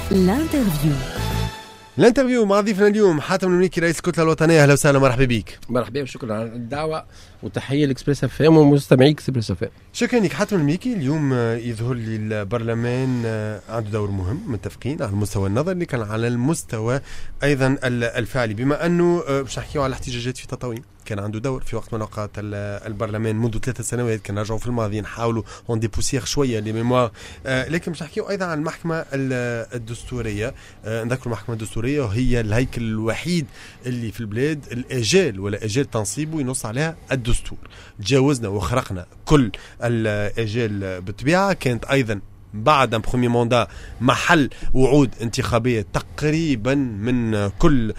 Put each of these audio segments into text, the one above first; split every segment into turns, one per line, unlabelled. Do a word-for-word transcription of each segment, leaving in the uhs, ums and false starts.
الانترفيو
الانترفيو مع ضيفنا اليوم حاتم المليكي رئيس الكتلة الوطنية. أهلا وسهلا، مرحبا بك.
مرحبا، شكرا على الدعوة وتحية لإكسبريس اف ام ومستمعي إكسبريس اف ام.
شكرا لك حاتم المليكي. اليوم يظهر لي البرلمان عنده دور مهم، متفقين على المستوى النظري لكن على المستوى أيضا الفعلي، بما أنه باش نحكيو على الاحتجاجات في تطاوين كان عنده دور في وقت من الأوقات. البرلمان منذ ثلاثة سنوات كان رجعوا في الماضي نحاولوا اون ديبوسيغ شوية لي ميموار، لكن باش نحكيو أيضا عن المحكمة الدستورية. نذكر المحكمة الدستورية وهي الهيكل الوحيد اللي في البلاد الأجال ولا أجال تنصيبه ينص عليها الدستور. تجاوزنا وخرقنا كل الأجال بالطبيعة. كانت أيضا بعد ان برومي موندا محل وعود انتخابيه تقريبا من كل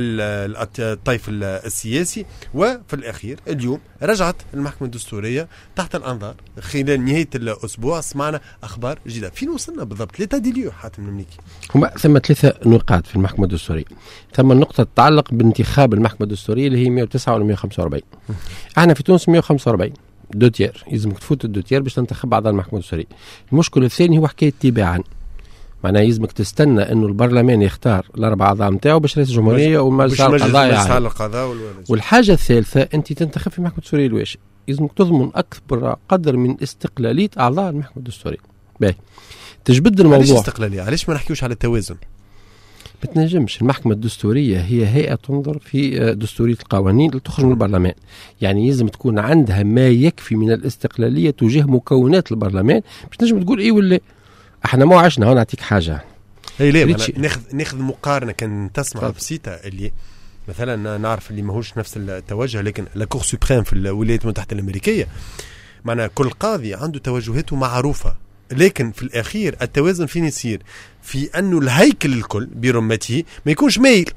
الطيف السياسي، وفي الاخير اليوم رجعت المحكمه الدستوريه تحت الانظار. خلال نهايه الاسبوع سمعنا اخبار جديده. فين وصلنا بالضبط؟ ليتا دي ليو حاتم المليكي.
هما ثم ثلاثه نقاط في المحكمه الدستوريه. ثم النقطه تتعلق بانتخاب المحكمه الدستوريه اللي هي مئة وتسعة ولا مئة وخمسة وأربعين. احنا في تونس مئة وخمسة وأربعين دوتير، يلزمك تفوت الدوتير باش تنتخب أعضاء المحكمة الدستورية. المشكل الثاني هو حكاية تباعا، معناها يلزمك تستنى انه البرلمان يختار الاربع اعضاء نتاعو باش رئيس الجمهورية ومجلس القضاء يعني. والحاجة الثالثة انت تنتخب في المحكمة الدستورية الواشي، يلزمك تضمن اكبر قدر من استقلالية اعضاء المحكمة الدستورية. باهي تجبد الموضوع.
علاش استقلالية؟ علاش ما نحكيوش على التوازن؟
ما تنجمش. المحكمة الدستورية هي هيئة تنظر في دستورية القوانين اللي تخرج من البرلمان، يعني لازم تكون عندها ما يكفي من الاستقلالية تجاه مكونات البرلمان باش تنجم تقول ايه ولا. احنا ما عشنا. هنا نعطيك حاجة،
اي ليه ناخذ ناخذ مقارنة. كان تسمع بسيطة اللي مثلا نعرف اللي ماهوش نفس التوجه، لكن لا كور سوبريم في الولايات المتحدة الأمريكية معناها كل قاضي عنده توجهاته معروفة، لكن في الأخير التوازن فين يصير؟ في أنه الهيكل الكل برمته ما يكونش مايل،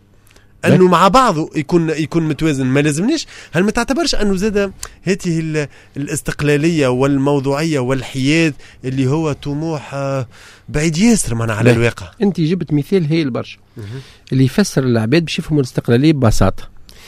أنه مع بعضه يكون يكون متوازن. ما لازمنيش. هل ما تعتبرش أنه زاد هذه الاستقلالية والموضوعية والحياد اللي هو طموح بعيد ياسر معنا على الواقع؟
أنت جبت مثال هي البرشا اللي يفسر العباد باش يفهموا الاستقلالية ببساطة.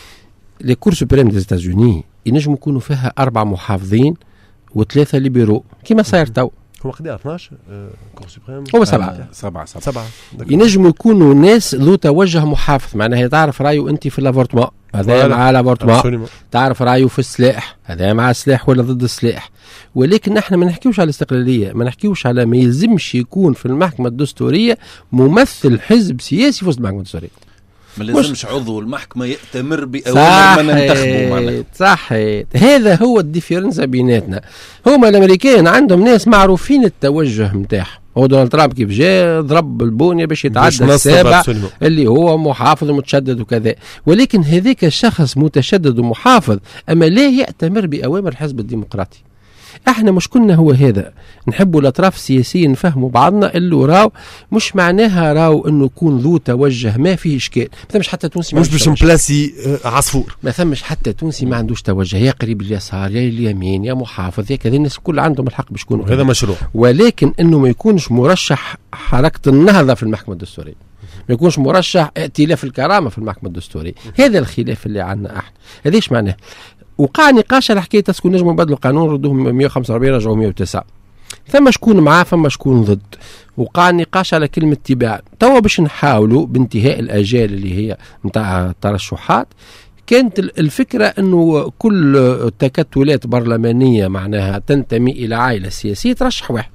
لي كور سوبريم دي ستازوني ينجموا يكونوا فيها أربع محافظين وثلاثة ليبرو كما صاير تو.
هو قديه اثناش كور سوبريم؟
هو سبعة
سبعة سبعة.
ينجموا يكونوا ناس ذو توجه محافظ، معناها تعرف رايو انت في الافورتمون هذا مع الافورتمون، تعرف رايو في السلاح هذا مع السلاح ولا ضد السلاح. ولكن احنا ما نحكيوش على الاستقلاليه، ما نحكيوش على ما يلزمش يكون في المحكمه الدستوريه ممثل حزب سياسي في وسط المحكمه الدستوريه.
ما لازمش عضو المحكمة يأتمر بأوامر ما ننتخبه معنا.
صحيح، هذا هو الديفيرنس بيناتنا. هما الأمريكان عندهم ناس معروفين التوجه متاعهم. هو دونالد ترامب كيف جاء ضرب البونية باش يتعدى السابع اللي هو محافظ ومتشدد وكذا، ولكن هذاك الشخص متشدد ومحافظ أما لا يأتمر بأوامر الحزب الديمقراطي. احنا مش كنا هو هذا نحبوا الاطراف السياسيين نفهموا بعضنا اللي راو مش معناها راو انه يكون ذو توجه ما فيه اشكال. ما ثمش حتى تونسي
مش باش نبلاسي عصفور،
ما ثمش حتى تونسي ما عندوش توجه، يا قريب اليسار يا اليمين يا محافظ يا كذا. الناس كل عندهم الحق باش يكونوا
هذا مشروع، ولكن
انه ما يكونش مرشح حركة النهضة في المحكمة الدستورية، ما يكونش مرشح ائتلاف الكرامة في المحكمة الدستورية. هذا الخلاف اللي عندنا احنا. هذاش معناه وقع نقاش على حكايه تسكن نجموا نبدلوا القانون ردوهم مئة وخمسة وأربعين رجعوا مئة وتسعة. ثم شكون معاه فما شكون ضد. وقع نقاش على كلمه تباع. توا باش نحاولوا بانتهاء الاجال اللي هي نتاع الترشحات. كانت الفكره انه كل تكتلات برلمانيه معناها تنتمي الى عائله سياسيه ترشح واحد.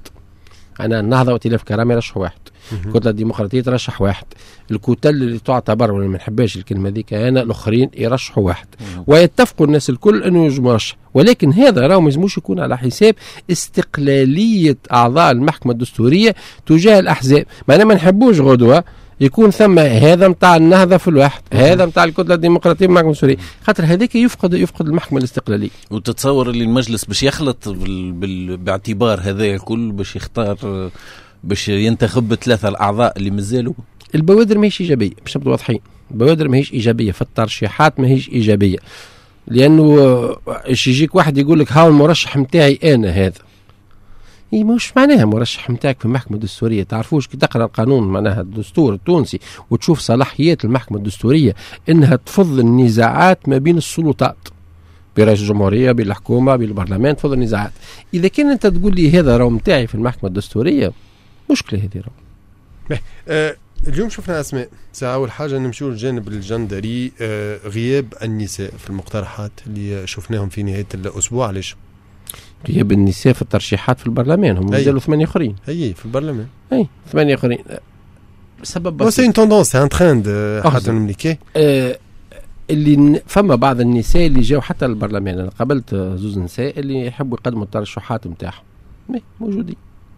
انا النهضه وائتلاف كرامه يرشح واحد، الكتله الديمقراطيه ترشح واحد، الكتل اللي تعتبر ولا ما نحبهاش الكلمه ذيك انا الاخرين يرشحوا واحد، ويتفقوا الناس الكل انه يجوا مرشح. ولكن هذا راه ما يلزموش يكون على حساب استقلاليه اعضاء المحكمه الدستوريه تجاه الاحزاب. معناها ما نحبوش غدوه يكون ثم هذا متاع النهضه في الواحد، هذا متاع الكتله الديمقراطيه في المحكمه الدستوريه، خاطر هذاك يفقد يفقد المحكمه الاستقلاليه.
وتتصور اللي المجلس باش يخلط بال... بال... باعتبار هذا الكل باش يختار باش ينتخب ثلاثه الاعضاء اللي مازالوا.
البوادر ماهيش ايجابيه باش نبدو واضحين. البوادر ماهيش ايجابيه في الترشيحات، ماهيش ايجابيه لانه ايش يجيك واحد يقول لك ها المرشح نتاعي انا هذا. اي مش معناها مرشح نتاعك في المحكمه الدستوريه. تعرفوش كي تقرا القانون معناها الدستور التونسي وتشوف صلاحيات المحكمه الدستوريه انها تفض النزاعات ما بين السلطات، برئيس الجمهوريه بالحكومه بالبرلمان، تفضل النزاعات. اذا كان انت تقول لي هذا راهو نتاعي في المحكمه الدستوريه مشكله هذه راهو.
أه اليوم شفنا اسماء ساعة. اول حاجه نمشيو للجانب الجندري، أه غياب النساء في المقترحات اللي شفناهم في نهايه الاسبوع. علاش
غياب النساء في الترشيحات في البرلمان؟ هم مازالوا ثمانية اخرين.
هي في البرلمان
اي ثمانية اخرين. سبب
بسيط. سي ان توندونس، ان ترند حتى نملكيه.
أه اللي فما بعض النساء اللي جاوا حتى للبرلمان. انا قابلت زوز نساء اللي يحبوا يقدموا الترشحات نتاعهم موجودين،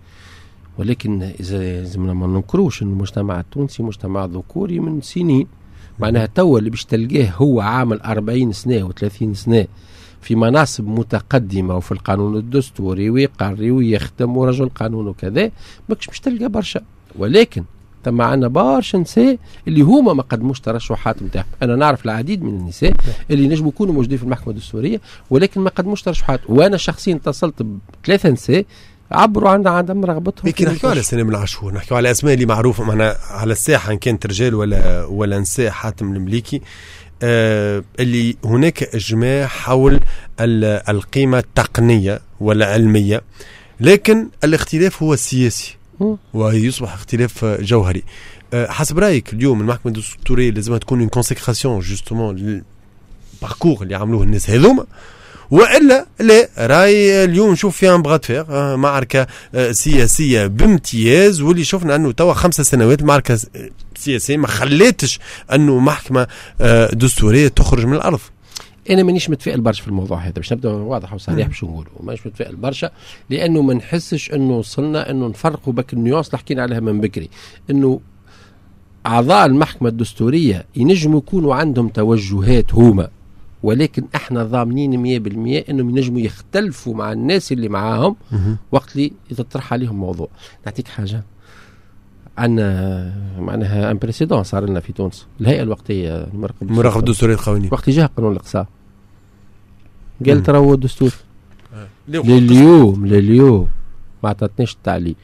ولكن اذا زمنا ما ننكروش ان المجتمع التونسي مجتمع ذكوري من سنين. معناها توا اللي باش تلقاه هو عامل أربعين سنه وثلاثين سنه في مناصب متقدمه وفي القانون الدستوري ويقري ويختم ورجل قانون وكذا، ماكش باش تلقى برشا. ولكن تم عندنا برشا نساء اللي هما ما قدموش ترشحات نتاعهم. انا نعرف العديد من النساء اللي نجموا يكونوا موجودين في المحكمه الدستوريه ولكن ما قدموش ترشحات. وانا شخصيا اتصلت بثلاثه نساء عبروا عن عدم رغبتهم.
لكن نحكيو على سلام العاشور، نحكيو على اسماء اللي معروفه معنا على الساحه، ان كانت رجال ولا ولا نساء. حاتم المليكي، آه اللي هناك اجماع حول القيمه التقنيه والعلميه، لكن الاختلاف هو السياسي ويصبح اختلاف جوهري. أه حسب رايك اليوم المحكمه الدستوريه لازم تكون اون كونسيكراسيون جوستومون للباركور اللي عملوه الناس هذوما، والا لا راي اليوم نشوف فيها بغات فيغ أه معركه أه سياسيه بامتياز، واللي شفنا انه توا خمس سنوات المعركه السياسيه ما خلاتش انه محكمه أه دستوريه تخرج من الارض.
انا مانيش متفائل برشا في الموضوع هذا، باش نبدا واضح وصريح باش نقولوا مانيش متفائل برشا، لانه ما نحسش انه وصلنا انه نفرقوا بك النيوانس اللي حكينا عليها من بكري. انه اعضاء المحكمه الدستوريه ينجموا يكونوا عندهم توجهات هما، ولكن احنا ضامنين مية بالمية انهم ينجموا يختلفوا مع الناس اللي معاهم وقت اللي يتطرح عليهم موضوع. نعطيك حاجه، عندنا معناها ان بريسيدون صار لنا في تونس، الهيئه الوقتيه
المراقبه الدستوريه القوانين،
وقت جاء قانون الاقصاء قال ترى هو الدستور
آه.
لليوم لليوم ما عطتناش التعليل،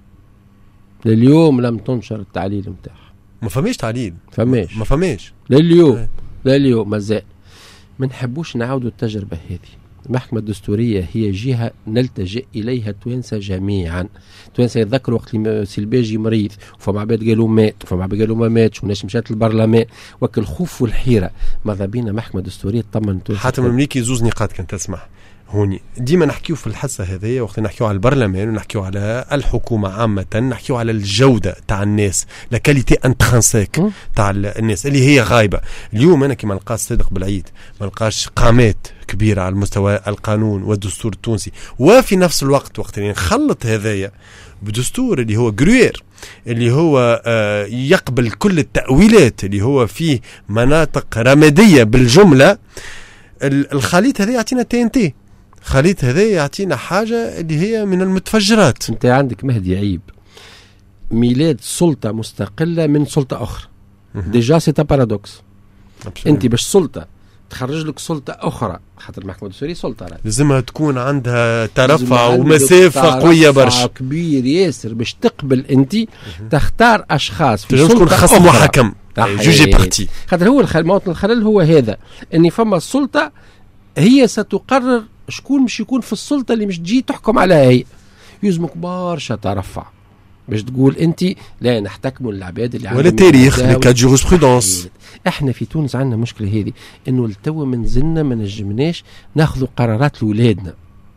لليوم لم تنشر التعليل نتاعها.
ما فماش تعليل،
فماش
ما فماش
لليوم آه. لليوم مازال. ما نحبوش نعاودوا التجربه هذه. المحكمة الدستورية هي جهة نلتجئ إليها التوانسة جميعا. التوانسة يتذكروا وقت اللي سلباجي مريض وفما عباد قالوا مات وفما عباد قالوا ما ماتش وناس مشات للبرلمان، وكل الخوف والحيرة ماذا بينا محكمة دستورية تطمن.
حاتم المليكي زوز نقاط كان تسمح هوني ديما نحكيو في الحصة هذه وقت نحكيو على البرلمان ونحكيو على الحكومة عامة، نحكيو على الجودة تاع الناس، لا كاليتي انترانسيك تاع الناس اللي هي غايبة. اليوم أنا كما نلقاش صادق بالعيد ما نلقاش قامات كبيرة على المستوى القانون والدستور التونسي، وفي نفس الوقت وقت اللي نخلط هذايا بدستور اللي هو جروير اللي هو آه يقبل كل التأويلات اللي هو فيه مناطق رمادية بالجملة، الخليط هذا يعطينا تي ان تي، خليط هذا يعطينا حاجة اللي هي من المتفجرات.
انت عندك مهدي عيب، ميلاد سلطة مستقلة من سلطة أخرى. ديجا سيتا بارادوكس. انت باش سلطة تخرج لك سلطة أخرى، خاطر المحكمة الدستورية سلطة
لازمها تكون عندها ترفع ومسافة قوية برشا،
كبير ياسر باش تقبل انت تختار أشخاص في
سلطة تكون خصم وحكم جوجي بارتي.
خاطر هو موطن الخلل هو هذا، اني فما السلطة هي ستقرر شكون مش يكون في السلطة اللي مش تجي تحكم على هي. يلزمك برشا ترفع باش تقول انت لا نحتكموا العباد اللي
ولا تاريخ لكاد جورسبرودونس.
احنا في تونس عندنا مشكلة هذه، انه التو من زلنا ما نجمناش ناخذوا قرارات لولادنا.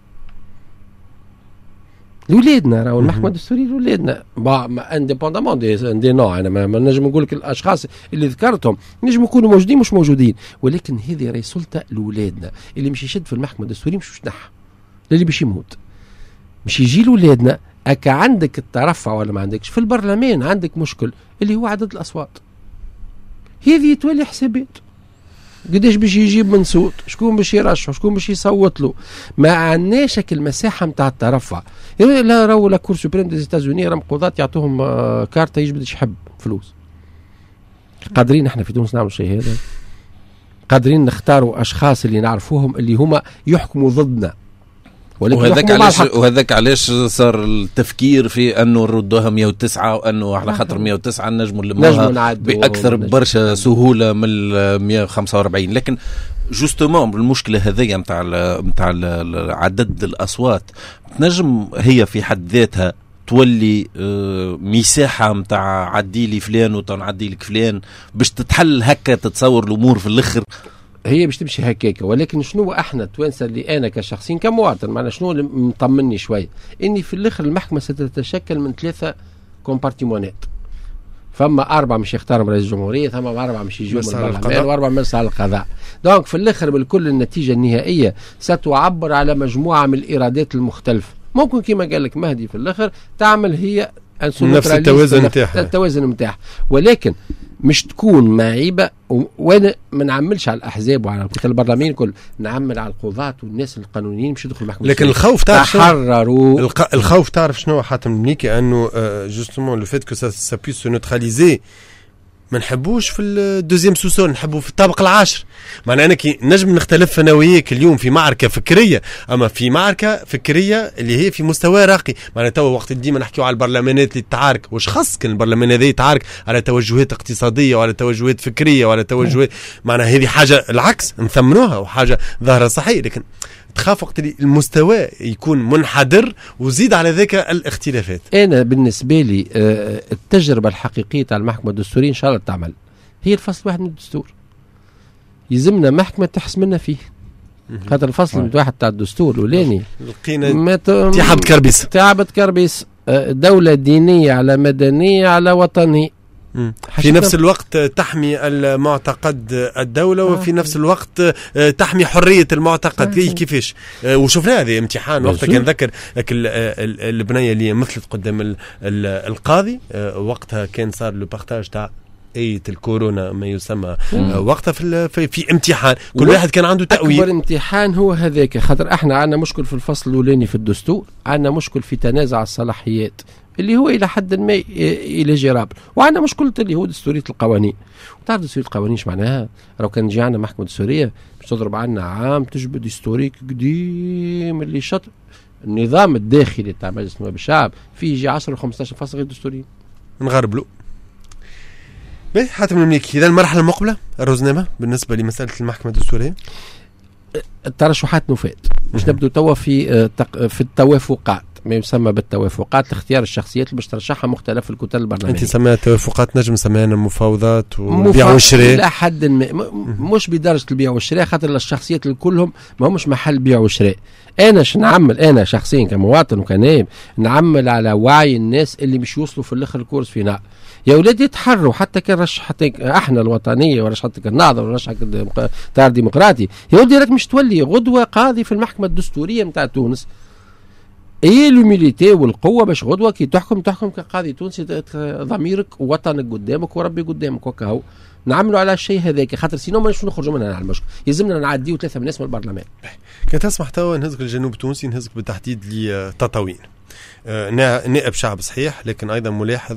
لولادنا راهو المحكمة الدستورية لولادنا با انديبوندامون دي دي نوع. انا ما, ما نجم نقول لك الاشخاص اللي ذكرتهم نجم يكونوا موجودين مش موجودين، ولكن هذه راهي سلطة لولادنا. اللي مش يشد في المحكمة الدستورية مش ينحى، اللي باش يموت مش يجي لولادنا. أكا عندك الترفع ولا ما عندكش؟ في البرلمان عندك مشكل اللي هو عدد الأصوات، هذه تولي حسابات قداش باش يجيب من صوت، شكون باش يرشح، شكون باش يصوت له. ما عندناش المساحة متاع الترفع. لا راهو لا كور سوبريم دي زيتازوني راهم قضاة يعطوهم كارتا يجبد يحب فلوس. قادرين احنا في تونس نعمل شيء هذا؟ قادرين نختاروا أشخاص اللي نعرفوهم اللي هما يحكموا ضدنا.
وهذاك علاش وهذاك علاش صار التفكير في انه نردوها مية وتسعة، وانه على خاطر مية وتسعة نجموا نلموها باكثر برشا سهوله من مية وخمسة وأربعين. لكن جوستومون المشكله هذيا نتاع نتاع عدد الاصوات تنجم هي في حد ذاتها تولي مساحة متاع عدي لي فلان وتنعدي لك فلان باش تتحل هكا، تتصور الأمور في الآخر
هي باش تمشي هكاك. ولكن شنو احنا التوانسه اللي انا كشخصين كمواطن معنا شنو اللي مطمني شويه اني في الاخر المحكمه ستتشكل من ثلاثه كومبارتيمونات. فما اربعه مش يختاروا رئيس الجمهوريه، ثم اربعه مش يجوا من البرلمان، واربعه مجلس على القضاء. دونك في الاخر بالكل النتيجه النهائيه ستعبر على مجموعه من الايرادات المختلفه. ممكن كما قال لك مهدي في الاخر تعمل هي
نفس التوازن نتاعها
التوازن نتاعها، ولكن مش تكون معيبه. وانا ما نعملش على الاحزاب وعلى الكتل البرلمانيين كل، نعمل على القضاة والناس القانونيين باش يدخلوا المحكمه.
لكن الخوف تعرف
تحرروا
الق... الخوف تعرف شنو حاتم المليكي، انه جوستومون لو فيت كو سا سا بويس سو نوتراليزي. ما نحبوش في الدوزيام سوسول، نحبوا في الطابق العاشر. معناها انا كي نجم نختلف انا وياك اليوم في معركه فكريه، اما في معركه فكريه اللي هي في مستوى راقي. معناها توا وقت ديما نحكيو على البرلمانات اللي تتعارك، واش خاص كان البرلمان هذا يتعارك على توجهات اقتصاديه وعلى توجهات فكريه وعلى توجهات، معناها هذه حاجه العكس نثمنوها وحاجه ظاهره صحيح. لكن تخاف وقت اللي المستوى يكون منحدر وزيد على ذاك الاختلافات.
انا بالنسبه لي التجربه الحقيقيه تاع المحكمه الدستوريه ان شاء الله تعمل هي الفصل واحد من الدستور. يلزمنا محكمه تحسم لنا فيه، خاطر الفصل واحد تاع الدستور الاولاني
لقينا تعب كربيس
تعب كربيس دوله دينيه على مدنيه على وطنيه،
في نفس الوقت تحمي المعتقد الدولة وفي نفس الوقت تحمي حرية المعتقد. كيفاش وشفنا هذا امتحان وقتها كان ذكر البنية اللي مثلت قدام القاضي، وقتها كان صار لو بارتاج تاع اية الكورونا ما يسمى وقتها في, في امتحان كل واحد كان عنده تأويل.
أكبر امتحان هو هذاك، خاطر احنا عندنا مشكل في الفصل الأولاني في الدستور، عندنا مشكل في تنازع الصلاحيات اللي هو إلى حد ما إلى جراب، وعندنا مشكلة اللي هو دستورية القوانين. وتعرف دستورية القوانين ايش معناها؟ لو كان جي عندنا محكمة دستورية باش تضرب عنا عام تجبد دستوريك قديم اللي شط النظام الداخلي تاع مجلس نواب الشعب فيه يجي عشرة وخمسطاش فصل غير دستوريين.
نغرب له. باهي حاتم المليكي، إذا المرحلة المقبلة الرزنامة بالنسبة لمسألة المحكمة الدستورية؟
الترشحات نفات باش نبدو توا في في التوافقات، ما يسمى بالتوافقات لاختيار الشخصيات اللي باش ترشحها مختلف الكتل البرلمانية.
انت سميها توافقات، نجم نسميها مفاوضات والبيع والشراء
الى حد ما، مش بدرجه البيع والشراء، خاطر الشخصيات الكلهم ما همش محل بيع وشراء. انا ش نعمل انا شخصيا كمواطن وكنائب نعمل على وعي الناس اللي مش يوصلوا في الاخر الكورس فينا. يا ولادي يتحروا، حتى كان رشح حتى احنا الوطنيه ورشحتك النهضه ورشحك تيار ديمقراطي، يا ولدي راك مش تولي غدوه قاضي في المحكمه الدستوريه نتاع تونس. ايه لوميليتي والقوه باش غدوه كي تحكم تحكم كقاضي تونسي ضميرك ووطنك قدامك وربي قدامك وكهو. نعملوا على الشيء هذاك، خاطر سينو ما نخرجوا منها على المشكل، يلزمنا نعديو ثلاثه من الناس من البرلمان.
كان تسمح توا نهزك الجنوب التونسي، نهزك بالتحديد لتطاوين. نائب شعب صحيح، لكن أيضا ملاحظ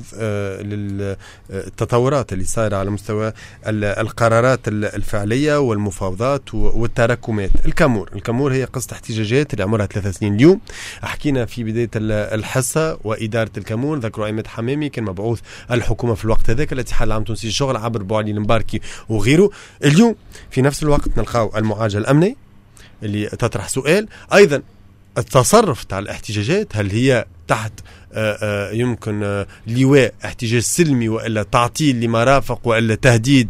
للتطورات اللي صايرة على مستوى القرارات الفعلية والمفاوضات والتراكمات. الكامور الكامور هي قصة احتجاجات اللي عمرها ثلاث سنين اليوم. حكينا في بداية الحصة وإدارة الكامور، ذكروا عماد حمامي كان مبعوث الحكومة في الوقت هذاك، الاتحاد العام التونسي للشغل عبر بوعلي المباركي وغيره. اليوم في نفس الوقت نلقاو المعالجة الأمني اللي تطرح سؤال أيضا التصرف تاع الاحتجاجات، هل هي تحت آآ آآ يمكن آآ لواء احتجاج سلمي وإلا تعطيل لمرافق وإلا تهديد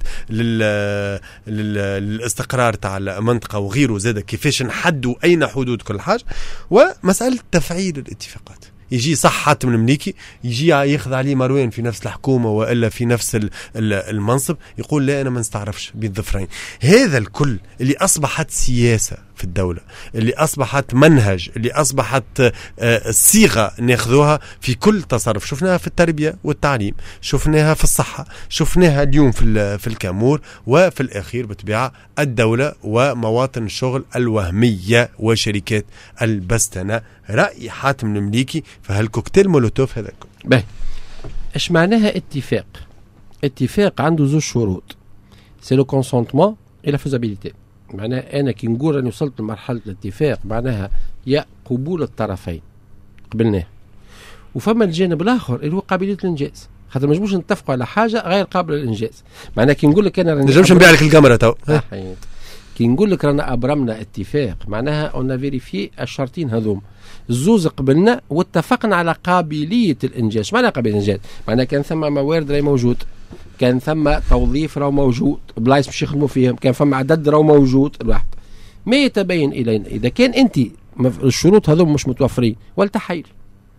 للاستقرار تاع المنطقة وغيره. زاد كيفاش نحدوا أين حدود كل حاجة، ومسألة تفعيل الاتفاقات. يجي صح حاتم المليكي يجي ياخذ عليه مروان في نفس الحكومة وإلا في نفس المنصب يقول لا أنا ما نستعرفش بين الظفرين. هذا الكل اللي أصبحت سياسة في الدولة، اللي أصبحت منهج، اللي أصبحت صيغة ناخذوها في كل تصرف. شفناها في التربية والتعليم، شفناها في الصحة، شفناها اليوم في في الكامور، وفي الأخير بطبيعة الدولة ومواطن الشغل الوهمية وشركات البستنة. رأي حاتم المليكي في هالكوكتيل مولوتوف هذا الكل.
باهي ايش معناها اتفاق؟ اتفاق عنده زوج شروط، سي لو كونسونتمون اي لا فيزابيليتي. معناها انا كي نقول اني وصلت لمرحله الاتفاق معناها يا قبول الطرفين قبلناه، وفما الجانب الاخر اللي هو قابليه الانجاز، خاطر ما نجموش نتفقوا على حاجه غير قابله للانجاز. معناها كي نقول لك انا
نجمش نبيع لك الكاميرا تو
كي نقول لك رانا ابرمنا اتفاق معناها اون فيريفي الشرطين هذوم الزوز قبلنا واتفقنا على قابليه الانجاز. معناها قابليه الانجاز معناها كان ثم موارد راهي موجود، كان ثم توظيف راهو موجود، بلايص باش يخدموا فيهم، كان ثم عدد راهو موجود. الواحد ما يتبين الينا اذا كان انت الشروط هذوم مش متوفرين ولا تحايل.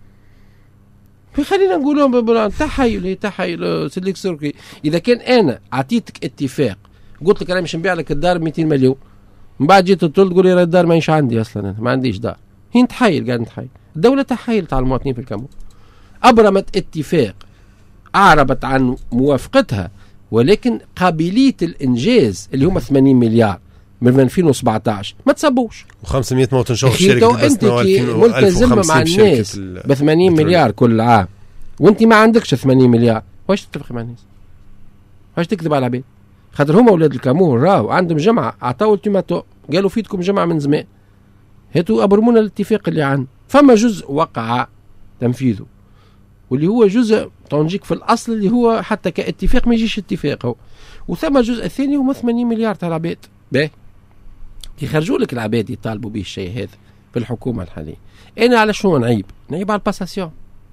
خلينا نقولوا تحايل تحايل سلك سركي. اذا كان انا اعطيتك اتفاق قلت لك انا مش نبيع لك الدار مئتين مليون، من بعد جيت تقول تقول لي الدار ماهيش عندي اصلا، انا ما عنديش دار. هي تحايل قاعد نتحايل. الدوله تحايلت على المواطنين في الكامون، ابرمت اتفاق اعربت عن موافقتها، ولكن قابليه الانجاز اللي هم ثمانين مليار من ألفين وسبعطاش ما تصبوش.
وخمسمائة موطن شغل
شركه انت ملتزمه مع الناس ب ثمانين مليار كل عام وانت ما عندكش ثمانين مليار، واش تتفق مع الناس؟ واش تكذب على العباد؟ خاطر هما اولاد الكامون راهو عندهم جمعه عطاو التيماتو قالوا فيتكم جمعه من زمان، هاتوا ابرمونا الاتفاق اللي عندنا. فما جزء وقع تنفيذه واللي هو جزء تنجيك في الاصل اللي هو حتى كاتفاق ما يجيش اتفاق هو، وثم جزء الثاني هما ثمانين مليار تاع العباد. باهي يخرجوا لك العباد يطالبوا به الشيء هذا في الحكومه الحاليه. انا على شنو نعيب؟ نعيب على الباساسيون.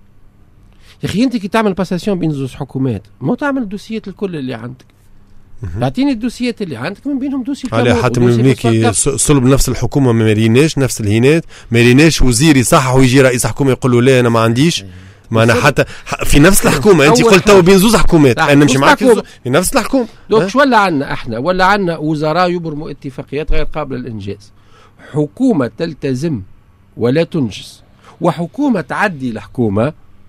يا اخي انت كي تعمل باساسيون بين زوج حكومات ما تعمل الدوسيات الكل اللي عندك، تعطيني الدوسيات اللي عندك من بينهم دوسي
على حاتم المليكي صلب نفس الحكومه ما مريناش نفس الهينات، ما مريناش وزير يصحح ويجي رئيس حكومه يقول له لا انا ما عنديش. ما انا حتى في نفس الحكومه انت قلت تو بين زوج حكومات انا نمشي معك في نفس الحكومه.
دوك شو ولا عندنا احنا؟ ولا عندنا وزراء يبرموا اتفاقيات غير قابله للانجاز، حكومه تلتزم ولا تنجز، وحكومه تعدي الحكومه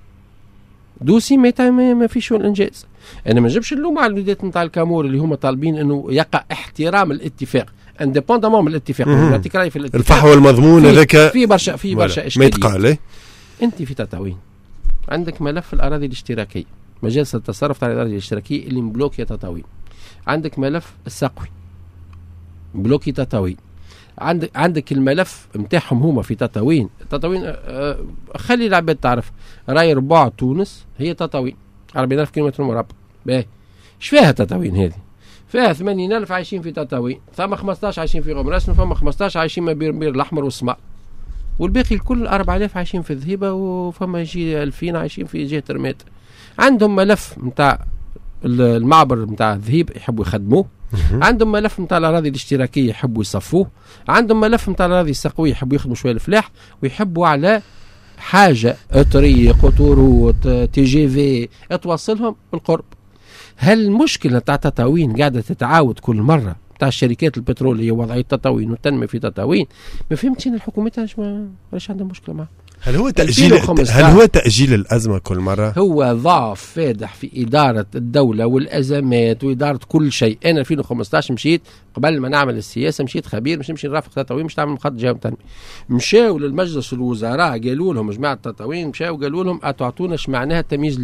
دوسي ما ما فيش الانجاز. انا ما نجيبش اللوم على الولادات نتاع الكامور اللي هم طالبين انه يقع احترام الاتفاق انديبوندامون من الاتفاق. نعطيك راي في الاتفاق
الفحوى المضمون هذاك
في برشا في برشا اشكاليات
ما يتقال.
انت في تطاوين عندك ملف الاراضي الاشتراكيه، مجالس التصرف تاع الاراضي الاشتراكيه اللي مبلوكي تطاوين، عندك ملف السقوي بلوكي تطاوين، عندك عندك الملف نتاعهم هما في تطاوين. تطاوين آه خلي العباد تعرف راي ربع تونس هي تطاوين أربعين ألف كيلومتر مربع. باهي ايش فيها تطاوين هذه؟ فيها ثمانين ألف عايشين في تطاوين، ثم خمسطاش عايشين في غمراس، ثم خمسطاش عايشين ما بين البير الاحمر والسماء، والباقي الكل أربعة آلاف عايشين في الذهيبه، وفما يجي ألفين عايشين في جهه رمات. عندهم ملف نتاع المعبر نتاع الذهيب يحبوا يخدموه، عندهم ملف نتاع الاراضي الاشتراكيه يحبوا يصفوه، عندهم ملف نتاع الاراضي السقويه يحبوا يخدموا شويه الفلاح، ويحبوا على حاجه طريق طرق تي جي في توصلهم بالقرب. هل المشكله تاع تطاوين قاعده تتعاود كل مره تاع الشركات البتروليه وضعيه تطاوين والتنميه في تطاوين؟ ما فهمتش ان الحكومات ما علاش عندها مشكله معها.
هل هو تأجيل هل هو تأجيل الأزمة كل مرة؟
هو ضعف فادح في إدارة الدولة والأزمات وإدارة كل شيء. أنا ألفين وخمسطاش مشيت قبل ما نعمل السياسة، مشيت خبير مش نمشي نرافق تطاوين، مش نعمل مخطط جهة تنمية. مشاو للمجلس الوزراء قالوا لهم جماعة التطاوين، مشاو قالوا لهم أتعطونا معناها التمييز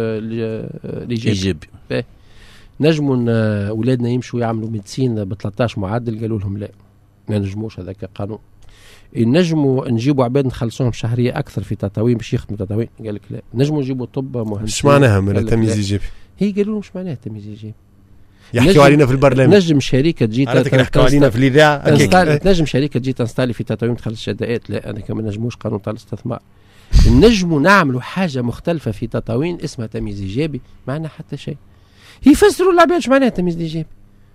الإيجابي. نجموا أولادنا يمشوا يعملوا ميدسين ب ثلاثة عشر معدل، قالوا لهم لا ما نجموش، هذاك قانون. نجموا نجيبوا عباد نخلصوهم شهريه اكثر في تطاوين باش يخدموا تطاوين، قال لك لا. نجموا نجيبوا طب مهندسين.
ايش معناها من التمييز ايجابي؟
هي قالوا لهم ايش معناها التمييز ايجابي؟
يحكوا علينا في البرلمان.
نجم شركه تجي
يحكوا علينا في الاذاعه،
نجم شركه تجي تنستالي في تطاوين تخلص شهادات. لا انا كمان نجموش قانون تاع الاستثمار. نجموا نعملوا حاجه مختلفه في تطاوين اسمها تمييز ايجابي، معنا حتى شيء. يفسروا العباد ايش معناها تمييز ايجابي.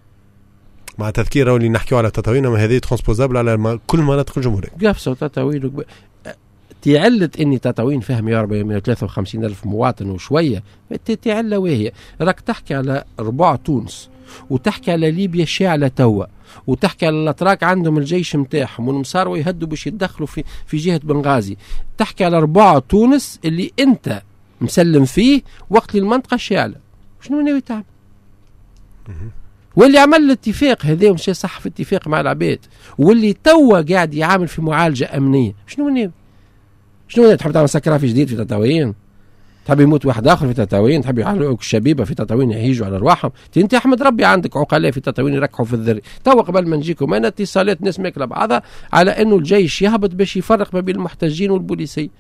مع تذكير اللي نحكيو على تطاوين ما هذه ترانسبوزابل على كل مناطق الجمهورية.
قفصة وتطاوين وب... تعلت اني تطاوين فيها مئة وثلاثة وخمسين ألف مواطن وشوية، تعلة وهي راك تحكي على ربع تونس، وتحكي على ليبيا شاعلة توا، وتحكي على الاتراك عندهم الجيش متاعهم والمصاروا يهدوا باش يتدخلوا في في جهة بنغازي، تحكي على ربع تونس اللي انت مسلم فيه وقت المنطقة شاعلة. شنو ناوي تعمل؟ واللي عمل الاتفاق هذا ومشي صح في اتفاق مع العباد، واللي توا قاعد يعامل في معالجه امنيه، شنو ناوي؟ شنو ناوي؟ تحب تعمل سكرافي جديد في تطاوين؟ تحب يموت واحد اخر في تطاوين؟ تحب يعلقوك الشبيبه في تطاوين يهيجوا على ارواحهم؟ انت احمد ربي عندك عقلاء في تطاوين يركحوا في الذري. توا قبل ما نجيكم انا اتصالات ناس ماكله بعضها على انه الجيش يهبط باش يفرق ما بين المحتجين والبوليسيه.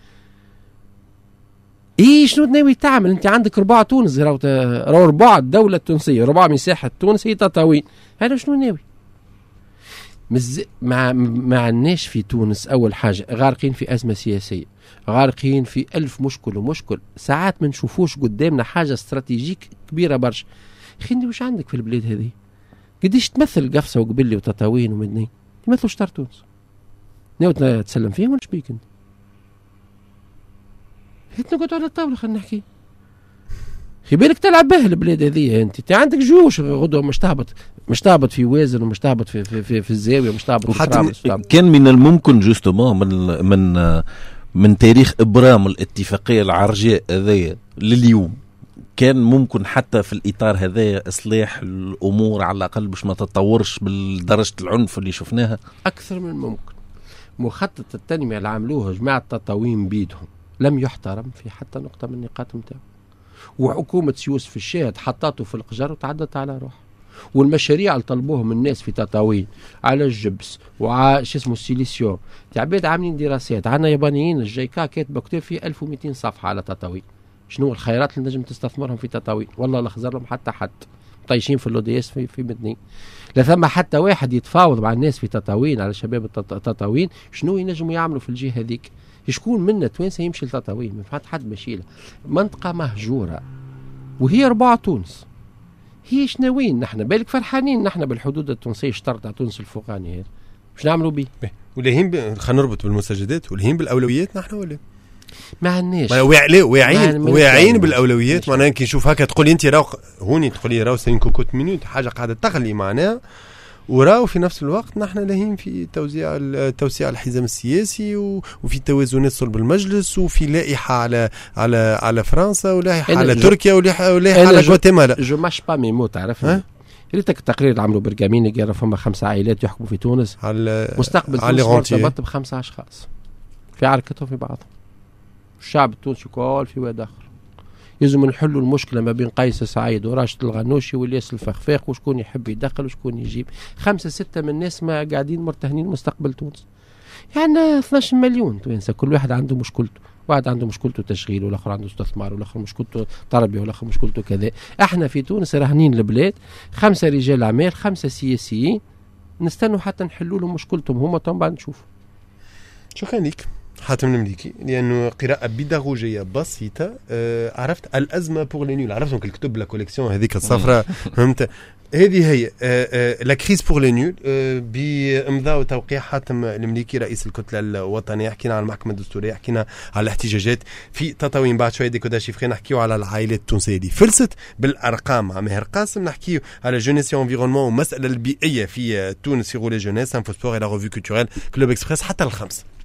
ايه شنو ناوي تعمل؟ انت عندك ربع تونس، راهو راهو ربع الدوله التونسيه، ربع مساحه تونس هي تطاوين. هذا شنو ناوي؟ مز... مع ما عندناش في تونس أول حاجة غارقين في أزمة سياسية، غارقين في ألف مشكل ومشكل، ساعات ما نشوفوش قدامنا حاجة استراتيجيك كبيرة برشا. خليني وش عندك في البلاد هذه؟ قديش تمثل قفصة وقبلي وتطاوين ومدني يمثلوا شطار تونس؟ ناوي تسلم فيهم ولا شبيك انت؟ هيت نقعد على الطاولة خلينا نحكي. خي بالك تلعب به البلاد هذه، انت انت عندك جيوش غدوه مش تهبط مش تهبط في وازن ومش تهبط في في في, في الزاويه مش تهبط
حتى كان من الممكن جوستومون من من من تاريخ ابرام الاتفاقيه العرجاء هذيا لليوم كان ممكن حتى في الاطار هذايا اصلاح الامور على الاقل باش ما تتطورش بالدرجه العنف اللي شفناها
اكثر من ممكن. مخطط التنميه اللي عملوه جماعه التطاوين بيدهم لم يحترم في حتى نقطه من النقاط نتاعو، وحكومة يوسف الشاهد حطاته في القجر وتعدت على روح. والمشاريع اللي طلبوهم الناس في تطاوين على الجبس وعلى شو اسمه السيليسيوم، تعبيد عاملين دراسات. عندنا يابانيين الجيكا كاتبه كتاب فيه ألف ومئتين صفحة على تطاوين، شنو الخيارات اللي نجم تستثمرهم في تطاوين. والله لا خزر لهم حتى حد طايشين في اللوديس في في مدني. لا ثم حتى واحد يتفاوض مع الناس في تطاوين على شباب التطاوين شنو ينجموا يعملوا في الجهة هذيك. شكون منا توانسه يمشي لتطاوين؟ ما فات حد ماشي. منطقه مهجوره وهي ربع تونس. هي شناوين نحن بالك فرحانين نحن بالحدود التونسيه اشترط على تونس الفوقاني هذا باش نعملوا به.
ولهين ب... خلينا نربط بالمساجدات ولهين بالاولويات نحن ولا
ما عندناش
واعيين واعيين بالاولويات. معناها كي نشوف هكا تقول لي انت راو هوني تقول لي راو سين كوكوت مينوت حاجه قاعده تغلي معناها، وراو في نفس الوقت نحن لاهين في توزيع توسيع الحزام السياسي وفي توازنات صلب المجلس وفي لائحه على على على فرنسا ولائحه على تركيا ولائحه على غواتيمالا.
جو ماش با ميمو تعرف ريتك التقرير اللي عملوا برجاميني قال فما خمسه عائلات يحكموا في تونس على مستقبل تونس مرتبط بخمسه اشخاص في عركتهم في بعضهم. الشعب التونسي كل في واد اخر. يلزم نحلوا المشكله ما بين قيس سعيد وراشد الغنوشي والياس الفخفاق وشكون يحب يدخل وشكون يجيب. خمسة ستة من الناس ما قاعدين مرتهنين مستقبل تونس. يعني اثناش مليون توانسه كل واحد عنده مشكلته، واحد عنده مشكلته تشغيل والاخر عنده استثمار والاخر مشكلته تربيه والاخر مشكلته كذا. احنا في تونس راهنين البلاد خمسه رجال اعمال خمسه سياسيين نستنوا حتى نحلوا لهم مشكلتهم هما تو بعد نشوف.
شكرا لك حاتم المليكي، لانه قراءه بيداغوجيه بسيطه. آه عرفت الازمه بور لي نول، عرفتهم الكتب لا كوليكسيون هذيك الصفراء فهمت. هذه هي لا كريز بور لي نول بامضاء وتوقيع حاتم المليكي رئيس الكتله الوطنيه. حكينا على المحكمه الدستوريه، حكينا على الاحتجاجات في تطاوين. بعد شويه ديكوداج شيفري نحكيو على العائلات التونسيه دي فلست بالارقام مع ماهر قاسم. نحكيو على جونيس انفيرونمون والمساله البيئيه في تونس في غولي جونيس انفو سبور الى ريفيو كولتوريل كلوب اكسبريس حتى الخمسه.